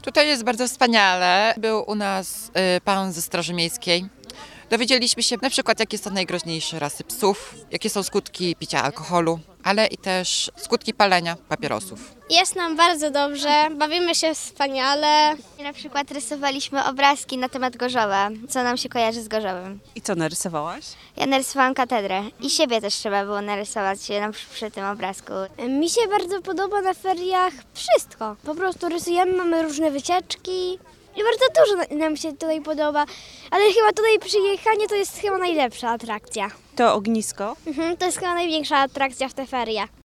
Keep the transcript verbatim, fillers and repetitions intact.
Tutaj jest bardzo wspaniale. Był u nas y, pan ze Straży Miejskiej. Dowiedzieliśmy się na przykład, jakie są najgroźniejsze rasy psów, jakie są skutki picia alkoholu, ale i też skutki palenia papierosów. Jest nam bardzo dobrze, bawimy się wspaniale. Na przykład rysowaliśmy obrazki na temat Gorzowa, co nam się kojarzy z Gorzowem. I co narysowałaś? Ja narysowałam katedrę i siebie też trzeba było narysować się na, przy tym obrazku. Mi się bardzo podoba na feriach wszystko. Po prostu rysujemy, mamy różne wycieczki i bardzo dużo nam się tutaj podoba. Ale chyba tutaj przyjechanie to jest chyba najlepsza atrakcja. To ognisko. Mhm, to jest chyba największa atrakcja w te ferie.